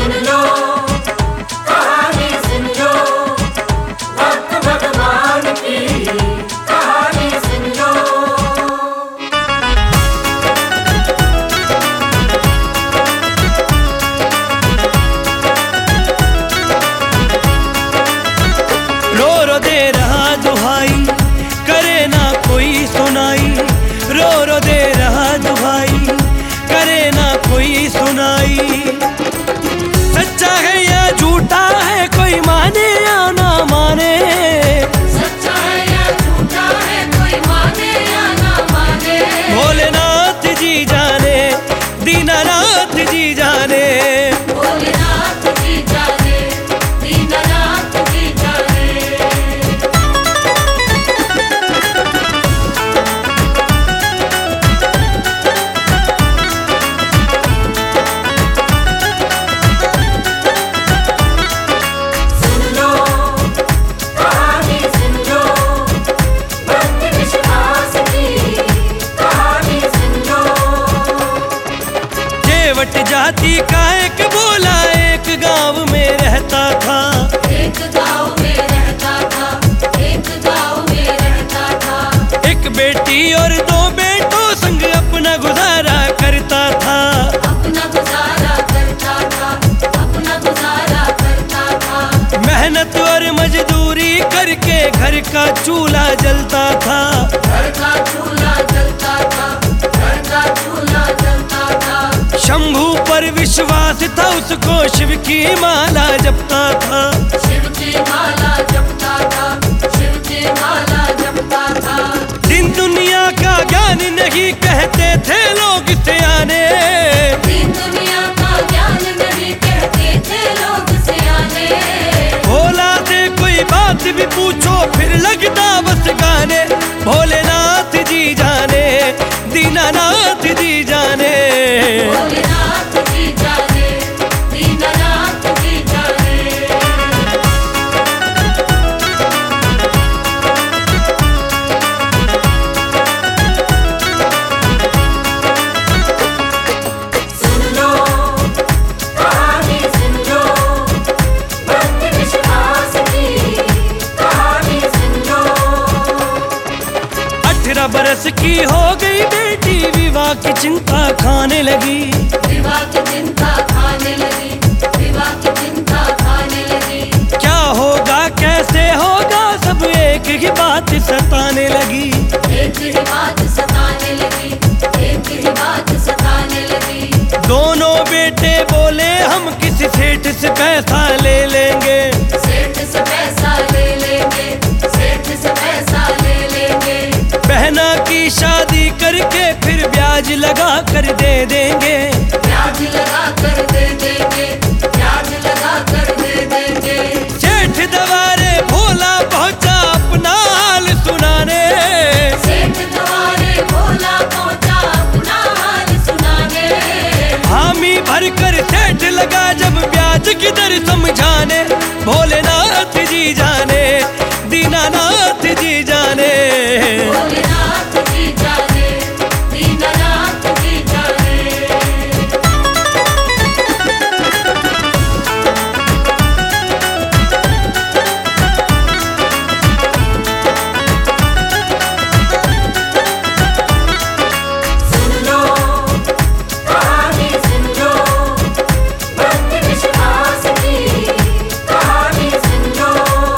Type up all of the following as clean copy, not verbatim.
सुन लो कहानी सुन लो, भक्त भगवान की कहानी सुन लो। रो रो दे रहा दुहाई, करे ना कोई सुनाई। रो रो दे रहा दुहाई, करे ना कोई सुनाई। सच्चा है या झूठा है, कोई माने या ना माने। सच्चा है या झूठा है, कोई माने या ना माने। भोलेनाथ जी जाने, दीनानाथ जी जाने। भोलेनाथ जी जाने, दीनानाथ जी जाने। सुन लो कहानी सुन लो, भक्त विश्वास की कहानी सुन लो। जेवट जाति का एक भोला एक गांव में रहता था। एक गाँव में रहता था, एक गाँव में रहता था। एक बेटी और दो बेटों संग अपना गुजारा करता था। अपना गुजारा करता था, अपना गुजारा करता था। मेहनत और मजदूरी करके घर का चूल्हा जलता था। घर का चूल्हा जलता था, घर का चूल्हा जलता था। शंभू पर विश्वास था उसको, शिव की माला जपता था। शिव की माला जपता था, शिव की माला जपता था। दिन दुनिया का ज्ञान नहीं कहते थे लोग सियाने। दीन दुनिया का ज्ञान नहीं कहते थे लोग सियाने। भोला से कोई बात भी पूछो फिर लगता बस गाने। भोलेनाथ जी जाने, दीनानाथ जी जाने। भोलेनाथ जी जाने, दीनानाथ जी जाने। सुन लो कहानी सुन लो, भक्त विश्वास की कहानी सुन लो। 18 बरस की हो गई बेटी, विवाह की चिंता खाने लगी। विवाह की चिंता खाने लगी, विवाह की चिंता खाने लगी। क्या होगा कैसे होगा, सब एक ही बात सताने लगी। एक ही बात सताने लगी, एक ही बात सताने लगी। दोनों बेटे बोले हम किसी सेठ से पैसा ले लेंगे। सेठ से पैसा ले लेंगे, सेठ से पैसा ले लेंगे। बहना की शादी करके फिर ब्याज लगा कर दे देंगे। ब्याज लगा कर दे देंगे, ब्याज लगा कर दे देंगे। सेठ दवारे भोला पहुंचा अपना हाल सुनाने। सेठ द्वारे भोला पहुंचा अपना हाल सुनाने। हामी भर कर सेठ लगा जब ब्याज की दर समझाने। भोलेनाथ जी जाने, दीनानाथ जी जाने। भोलेनाथ जी जाने, दीनानाथ जी जाने। सुन लो कहानी सुन लो, भक्त विश्वास की कहानी सुन लो।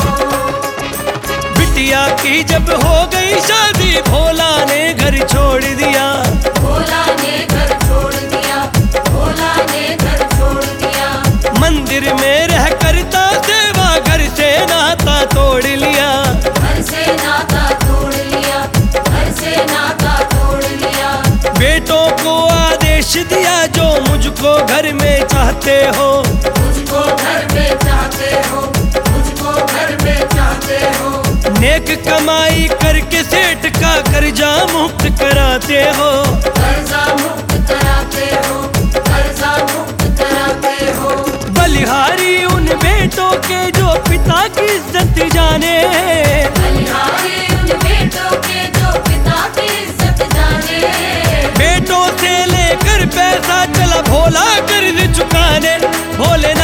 बिटिया की जब हो गई शादी, भोला ने घर छोड़ दिया। भोला ने घर छोड़ दिया, भोला ने घर छोड़ दिया। मंदिर में रह करता सेवा, घर से नाता तोड़ लिया। घर से नाता तोड़ लिया, घर से नाता तोड़ लिया। बेटों को आदेश दिया, जो मुझको घर में चाहते हो। मुझको घर में चाहते हो, मुझको घर में चाहते हो। नेक कमाई करके सेठ का कर्जा मुक्त कराते हो। कर्जा मुक्त कराते हो, कर्जा मुक्त कराते हो। बलिहारी उन बेटों के जो पिता की इज्जत जाने। बलिहारी उन बेटों के जो पिता की इज्जत जाने। बेटों से लेकर पैसा चला भोला कर्ज चुकाने। भोलेनाथ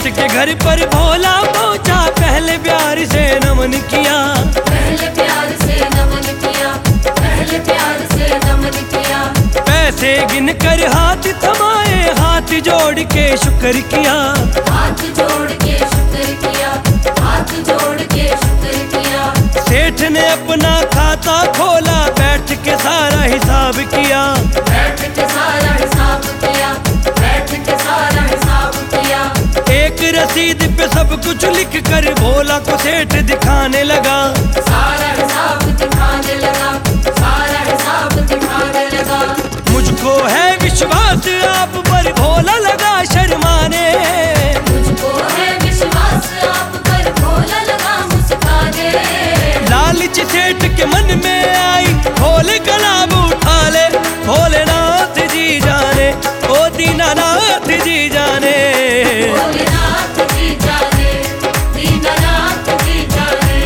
सेठ के घर पर भोला पहुंचा, पहले प्यार से नमन किया, पहले प्यार से नमन किया, पहले प्यार से नमन किया। पैसे गिन कर हाथ थमाए, हाथ जोड़ के शुक्र किया, हाथ जोड़ के शुक्र किया, हाथ जोड़ के शुक्र किया। सेठ ने अपना खाता खोला, बैठ के सारा हिसाब किया, बैठ के सारा हिसाब किया, बैठ के सारा हिसाब किया। एक रसीद पे सब कुछ लिख कर भोला को सेठ दिखाने लगा, सारा हिसाब दिखाने लगा, सारा हिसाब दिखाने लगा। मुझको है विश्वास आप पर, भोला लगा शर्माने, मुझको है विश्वास आप पर, भोला लगा मुस्काने। लालच सेठ के मन में आई, भोले का नाम उठा ले, भोलेनाथ जी जाने, ओ दीनानाथ जी जाने। भोलेनाथ जी जाने, दीनानाथ जी जाने।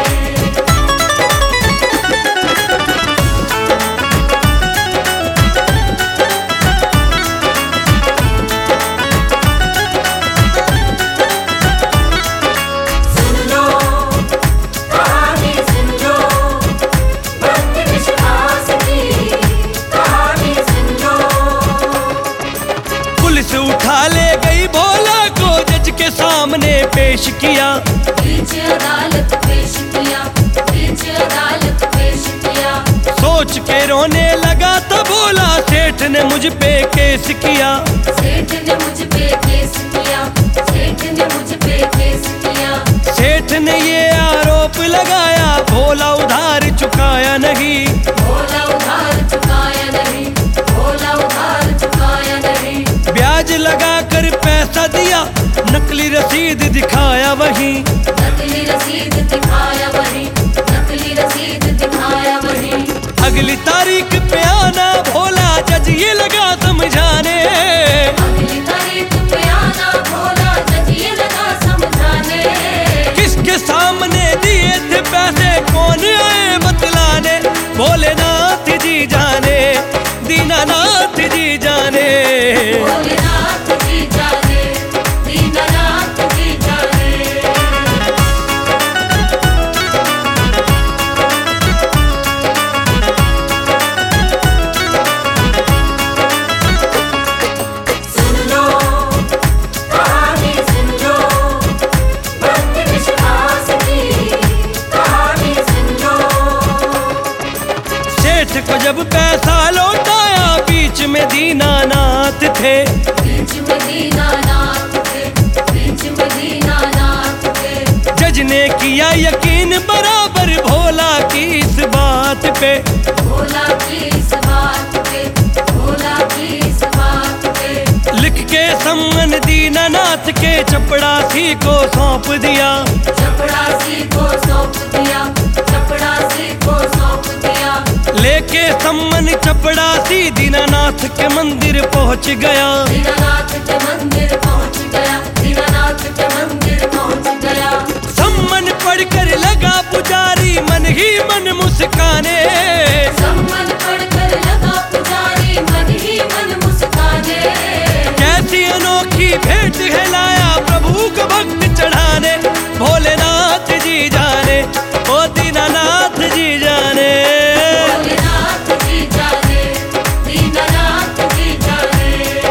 सुन लो कहानी, सुन लो भक्त विश्वास की कहानी, सुन लो। पुलिस उठा ले गई भोला को, जज के सामने पेश किया, बीच अदालत पेश किया, बीच अदालत पेश किया। सोच के रोने लगा था भोला, सेठ ने मुझ पे केस किया, सेठ ने मुझ पे केस किया, सेठ ने मुझ पे केस किया। सेठ ने ये आरोप लगाया, भोला उधार चुकाया नहीं, भोला उधार चुकाया नहीं, भोला उधार चुकाया नहीं। ब्याज लगा कर पैसा दिया, नकली रसीद दिखाया वही, नकली रसीद दिखाया वही, नकली रसीद दिखाया वही। अगली तारीख पे आना भोला, जज ये लगा समझाने, अगली तारीख पे आना भोला, जज ये लगा समझाने। किसके सामने दिए थे पैसे, कौन आए बतलाने, भोलेनाथ जी जाने, दीनानाथ जी जाने। भोलेनाथ जी जाने, दीनानाथ जी जाने। सुन लो कहानी, सुन लो भक्त विश्वास की कहानी, सुन लो। सेठ को जब पैसा लौटाया, बीच में दीनानाथ थे, बीच में दीनानाथ थे, बीच में दीनानाथ थे। जज ने किया यकीन बराबर भोला की इस बात पे, भोला की इस बात पे, भोला की इस बात पे। लिख के सम्मन दीनानाथ के चपड़ासी को सौंप दिया, चपड़ासी को सौंप दिया, चपड़ासी को सौंप दिया। लेके सम्मन चपड़ासी दीनानाथ के मंदिर पहुंच गया, दीनानाथ के मंदिर पहुंच गया, दीनानाथ के मंदिर पहुंच गया। सम्मन पढ़कर लगा पुजारी, मन ही मन मुस्काने, सम्मन पढ़कर लगा पुजारी, मन ही मन मुस्काने। कैसी अनोखी भेंट है लाया, प्रभु को भक्त चढ़ाने, भोलेनाथ जी जाने, ओ दीनानाथ जी जाने। भोलेनाथ जी जाने, दीनानाथ जी जाने।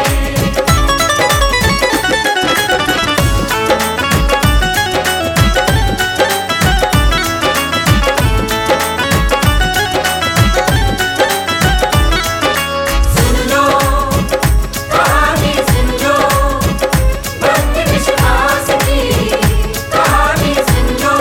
सुन लो कहानी, सुन लो भक्त विश्वास की कहानी, सुन लो।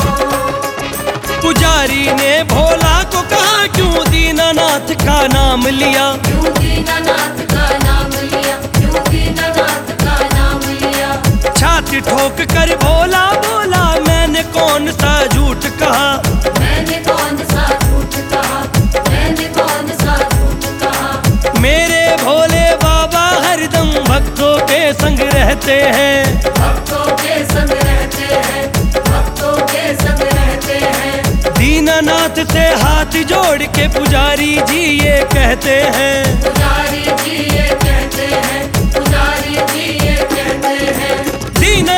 पुजारी ने भोला को कहा, क्यों दीनानाथ का नाम लिया, क्यों दीनानाथ का नाम लिया, क्यों दीनानाथ का नाम लिया। छाती ठोक कर भोला बोला, मैंने कौन सा झूठ कहा, मैंने कौन सा झूठ कहा, मैंने कौन सा झूठ कहा। मेरे भोले बाबा हरदम भक्तों के संग रहते हैं, भक्तों के संग रहते हैं, भक्तों के संग रहते हैं। दीनानाथ से हाथ जोड़ के पुजारी जी ये कहते हैं, पुजारी जी ये कहते हैं, पुजारी जी ये कहते हैं। दीन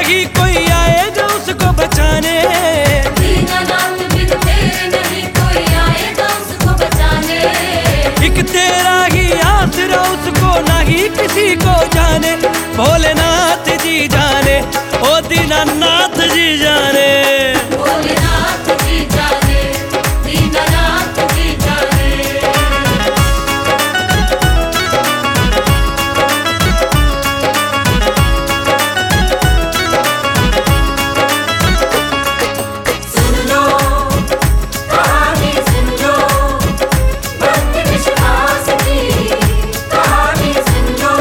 नहीं कोई आएगा उसको बचाने। दीनानाथ बिन तेरे नहीं कोई आएगा उसको बचाने। एक तेरा ही आसरा उसको नहीं किसी को जाने। भोलेनाथ जी जाने, ओ दीनानाथ जी जाने। भोलेनाथ जी जाने, दीनानाथ जी जाने। सुन लो कहानी सुन लो, भक्त विश्वास की कहानी सुन लो।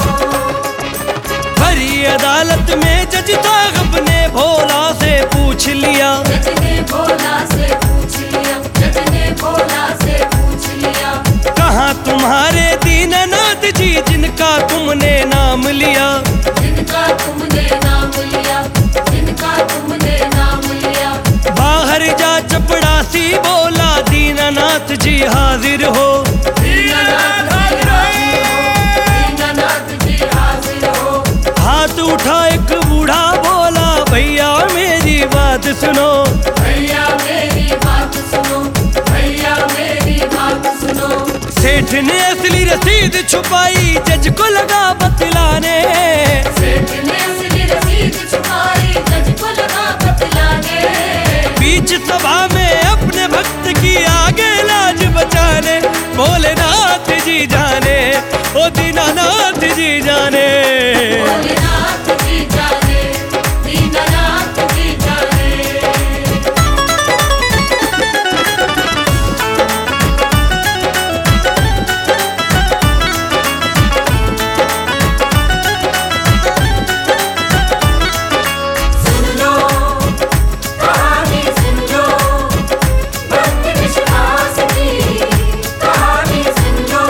भरी अदालत में जज साहब ने भोला से पूछ लिया। जज ने भोला से पूछ लिया, जज ने भोला से पूछ लिया। कहाँ तुम्हारे दीनानाथ जी जिनका तुमने नाम लिया। जिनका तुमने नाम लिया, जिनका तुमने नाम लिया। बाहर जा चपड़ासी बोला दीनानाथ जी हाजिर हो। दीनानाथ जी हाजिर हो, दीनानाथ जी हाजिर हो। हाथ उठा एक बूढ़ा बोला भैया मेरी बात सुनो। भैया मेरी बात सुनो, भैया मेरी बात सुनो। सेठ ने असली रसीद छुपाई जज को लगा बतलाने। सेठ ने असली रसीद छुपाई, जज को लगा बतलाने। बीच सभा में अपने भक्त की आगे लाज बचाने। भोलेनाथ जी जाने, ओ दीनानाथ जी जाने। भोलेनाथ जी जाने, दीनानाथ जी जाने। सुन लो कहानी सुन लो, भक्त विश्वास की कहानी सुन लो।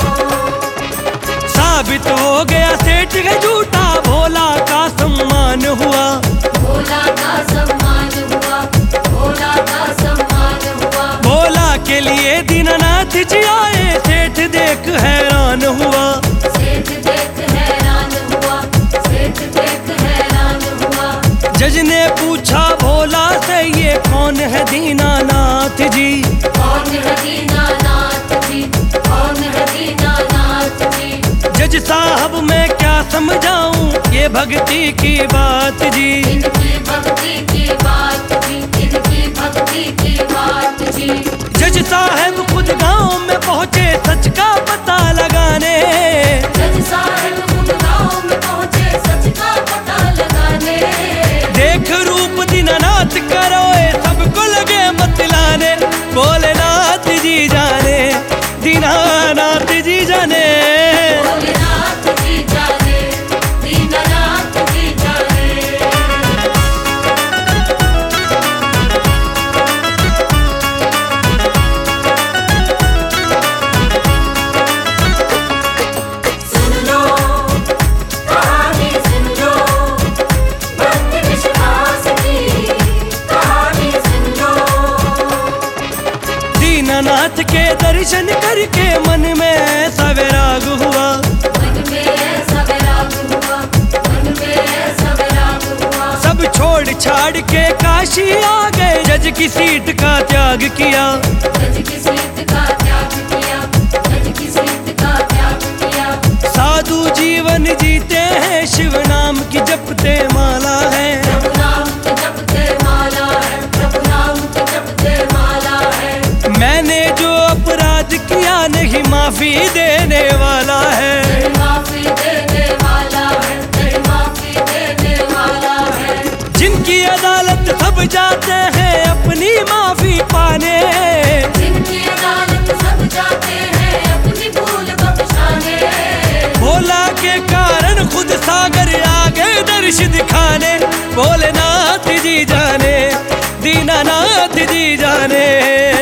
साबित हो गया सेठ का झूठा, भोला का सम्मान हुआ। भोला का सम्मान हुआ, भोला का सम्मान हुआ। भोला के लिए दीनानाथ जी आए, सेठ देख हैरान हुआ। सेठ देख हैरान हुआ, सेठ देख हैरान हुआ। जज ने पूछा भोला से ये कौन है दीनानाथ जी। कौन है दीनानाथ जी, कौन है दीनानाथ जी। जज साहब मैं क्या समझाऊं ये भक्ति की बात जी। इनकी भक्ति की बात जी, इनकी भक्ति की बात जी। जज साहब खुद गांव में पहुंचे सच का पता लगाने। जज साहब खुद गांव में पहुंचे सच का पता लगाने। देख रूप दीनानाथ करोए सबको लगे बतलाने। भोलेनाथ जी जाने, दीनानाथ जी जाने। भोलेनाथ जी जाने, दीनानाथ जी जाने। सुन लो कहानी सुन लो, भक्त विश्वास की कहानी सुन लो। दीनानाथ के दर्शन करके मन में ऐसा वैराग हुआ। मन में ऐसा वैराग हुआ, मन में ऐसा वैराग हुआ। सब छोड़ छाड़ के काशी आ गए, जज की सीट का त्याग किया। जज की सीट का त्याग किया, जज की सीट का त्याग किया। साधु जीवन जीते हैं, शिव नाम की जपते माला है। प्रभु नाम के जपते माला है, प्रभु नाम के जपते माला है। मैंने जो अपराध किया नहीं माफी देने वाला है। तेरी माफी देने वाला है, तेरी माफी देने वाला है। जिनकी अदालत सब जाते हैं अपनी माफी पाने। जिनकी अदालत सब जाते हैं अपनी भूल बख्शाने। भोला के कारण खुद सागर आ गए दर्श दिखाने। भोलेनाथ जी जाने, दीनानाथ जी जाने।